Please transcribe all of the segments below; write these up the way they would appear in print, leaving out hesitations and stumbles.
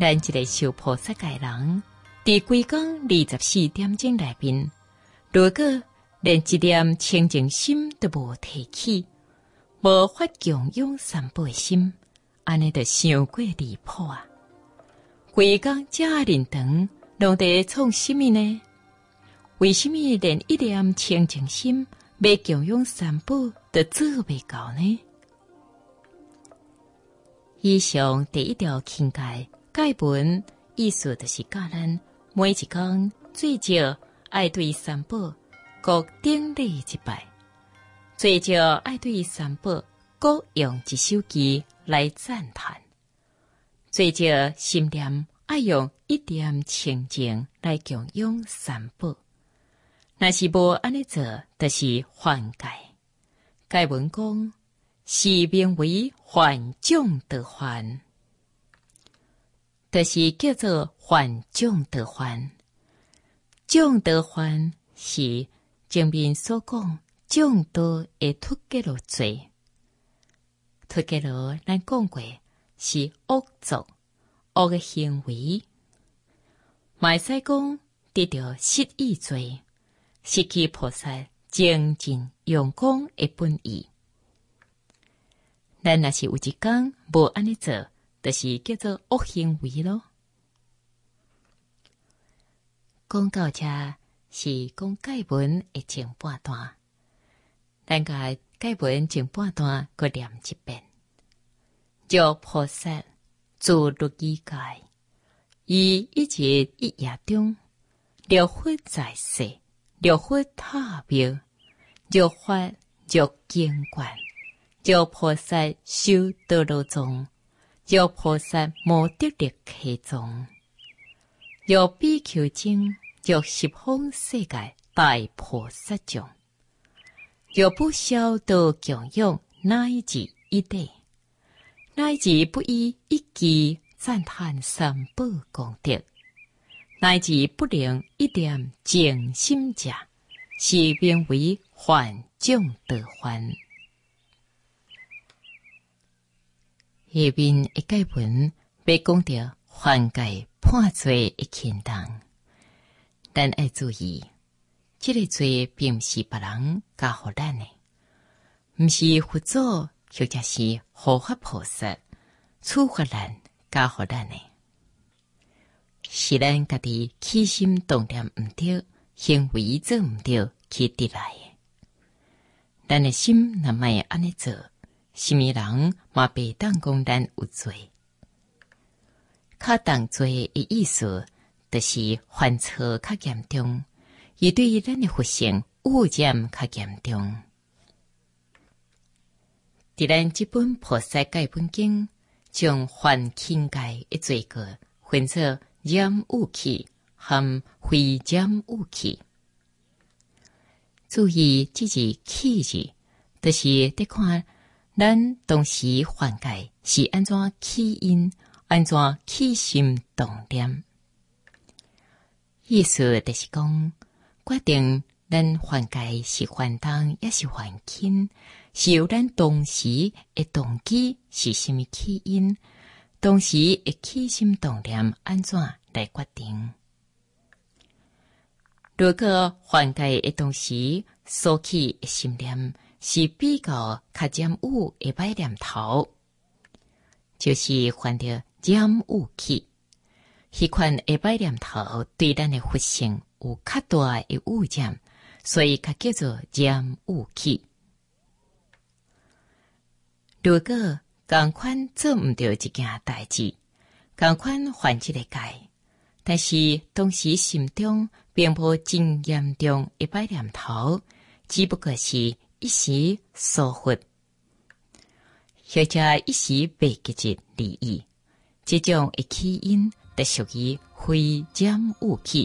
咱一个修菩萨界人，伫规工24点钟内面，如果连一点清净心都无提起，无法供养三宝的心，安尼就伤过离谱啊！规工遮认长，拢伫创什么呢？为什么连一点清净心要供养三宝都做袂到呢？以上第一条经戒戒文意思就是教咱每一天最少爱对三宝各顶礼一拜，最少爱对三宝各用一首偈来赞叹，最少心念爱用一点清净来供养三宝。若是无安尼做，就是犯戒。戒文讲是名为犯众得犯，就是叫做犯众得犯。众得犯是前面所讲众多的脱结罗罪。脱结罗咱讲过是恶作、恶的行为，嘛会使讲得到失意罪，失去菩萨精进用功的本意。咱若是有一天无安尼做，就是叫做恶行为咯。讲到这是讲戒文的前半段，咱甲戒文前半段搁念一遍。若菩萨自律仪戒，以一日一夜中，六佛在世，六佛塔庙，六法六经观，若菩萨修道路中，若菩萨无得力启宗，若比丘经，若十方世界大菩萨众，若不消道供养，乃至一地，乃至不以一句赞叹三宝功德，乃至不能一点静心者，是名为犯众得犯。下面的戒文要讲到犯戒判罪的轻重，咱要注意，这个罪并不是别人加予咱的，不是佛祖或者是护法菩萨处罚咱加予咱的，是咱家己起心动念唔对，行为做唔对去得来的。咱的心若莫安尼做，什么人嘛袂当讲咱有罪。较重罪的意思，就是犯错较严重，伊对咱的佛性污染较严重。伫咱这本菩萨戒本经，将犯轻戒的罪过分作染污气和非染污气。注意这是气字，就是得看咱当时犯戒是安怎起因，安怎起心动念。意思就是讲，决定咱犯戒是犯重也是犯轻，是由咱当时的动机是什么起因，当时的起心动念安怎来决定。如果犯戒的当时所起的心念是比较较染污的歹念头，就是犯着染污气。迄款的歹念头对咱的佛性有较大的污染，所以较叫做染污气。如果同款做唔到一件代志，同款犯这个戒，但是当时心中并无真严重的歹念头，只不过是一时疏忽，或者一时未记住利益，这种的起因就属于非染污气。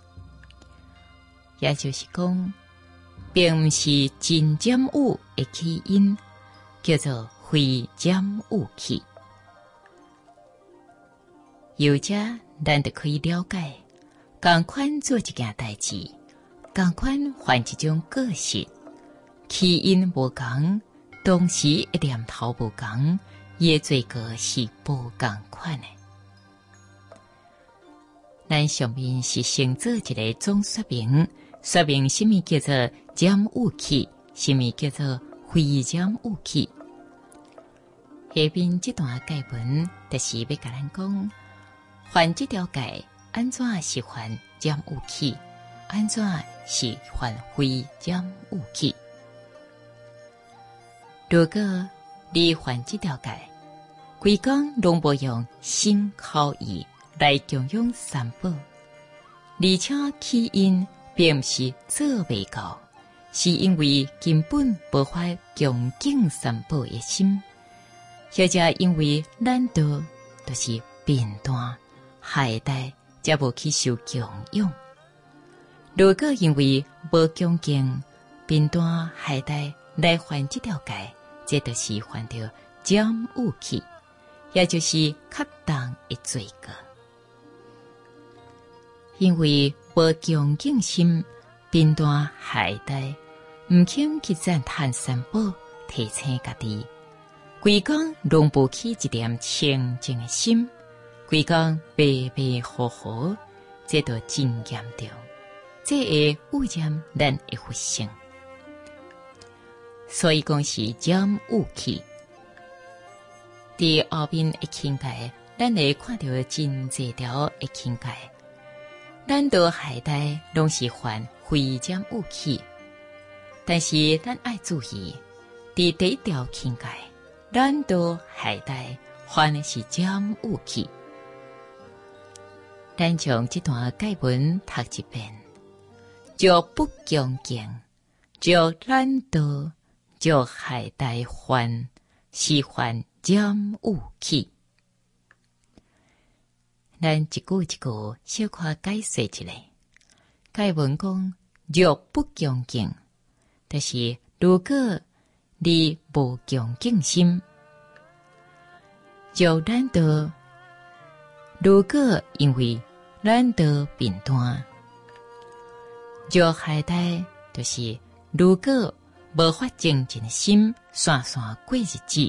也就是讲，并不是真染污的起因，叫做非染污气。由这咱就可以了解，同款做一件代志，同款犯一种过失，起因无同，当时的念头无同，伊的罪过是无同款的。 咱上面是先做一个总说明，说明什么叫做占有器，什么叫做非占有器。下面这段解文就是要甲咱讲，犯这条界，安怎是犯占有器，安怎是犯非占有器。如果你犯这条界，规工拢无用心口意来供养三宝，而且起因并不是做未到，是因为根本无法恭敬三宝的心，或者因为懒惰，就是变断害代，才无去受供养。如果因为无恭敬，变断害代来犯这条界，这就是犯着占有器，也就是恰当的罪过。因为无恭敬心，变断害代，唔肯去赞叹三宝，提醒家己，规工拢无起一点清净的心，规工白白活活，这都真严重，这会污染咱的佛性。所以讲是占有器。伫后面的境界，咱会看到真济条的境界。咱都海代拢是犯非占有器，但是咱爱注意，伫第一条境界，咱都海代犯的是占有器。咱将这段解文读一遍，就不恭敬，就懒惰，就海代犯，是犯占有器。咱一句一句小可解说一下。解文讲，若不恭敬，就是如果你无恭敬心；若懒惰，如果因为懒惰变断；若害代，就是如果无法精进的心，散散过日子。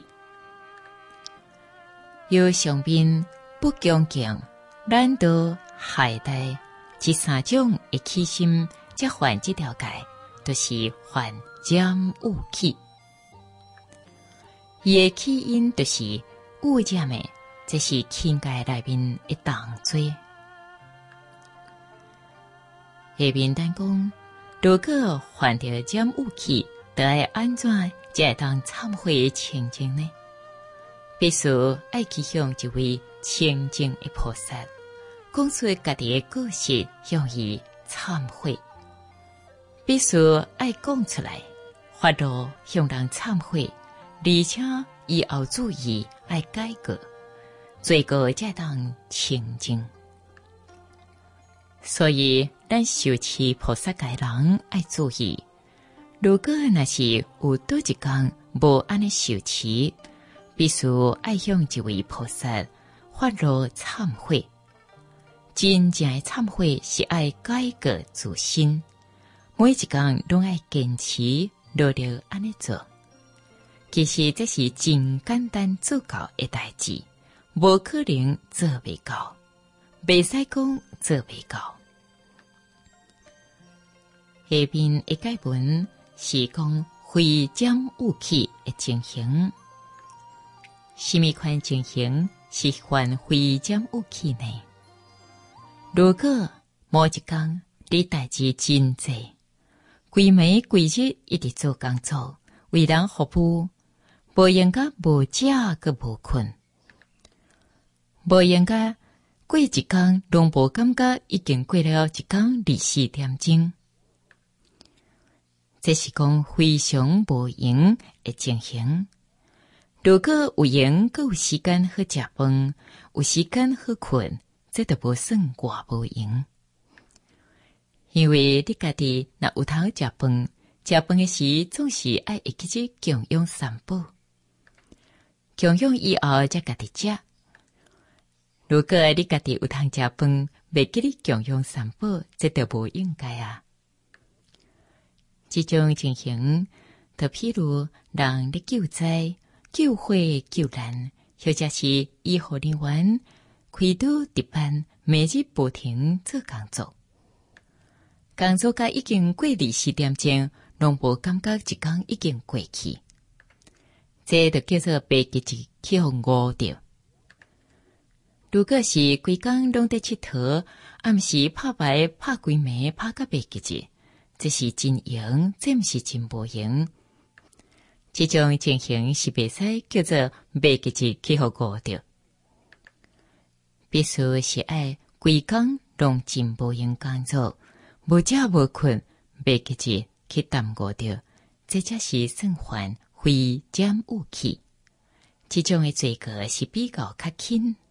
由上面不恭敬、懒惰、害代这三种的起心，才犯这条界，就是犯占有器。伊的起因就是污染的，这是境界内面的重罪。下面咱讲，如果犯着占有器，得爱安怎才会当忏悔清净呢？必须爱去向一位清净的菩萨，讲出家己的过失，向伊忏悔。必须爱讲出来，发露向人忏悔，而且以后注意爱改过，罪过才当清净。所以，咱受持菩萨界人爱注意，如果若是有多一天无安尼受持，必须爱向一位菩萨发露忏悔。真正的忏悔是爱改过自新，每一天拢爱坚持努力安尼做。其实这是真简单做到的代志，无可能做未到，袂使讲做未到。下面的解文是讲非占有器的情形。什么款情形是犯非占有器呢？如果某一天你代志真济，规暝规日一直做工作，为人服务，无闲甲无食个无困，无闲甲过一天拢无感觉已经过了一天24点钟，这是讲非常无闲的情形。如果有闲，阁有时间好食饭，有时间好困，这都无算偌无闲。因为你家己若有通食饭，食饭的时总是爱会记得供养三宝，供养以后才家己食。如果你家己有通食饭，袂记得供养三宝，这都无应该啊。这种情形，就譬如人咧救灾、救火、救难，或者是医护人员开刀值班， 每日不停做工作，工作甲已经过24点钟，拢无感觉一天已经过去。这就叫做白日去互误着。如果是规工拢在佚佗，暗时拍牌拍规暝拍到白日，这是真赢，这毋是真无赢。这种情形是袂使叫做白日去互误着。必须是爱规工拢真无用工作，无食无困，白日去耽误着，这才是算犯非减有期。这种的罪过是比较较轻。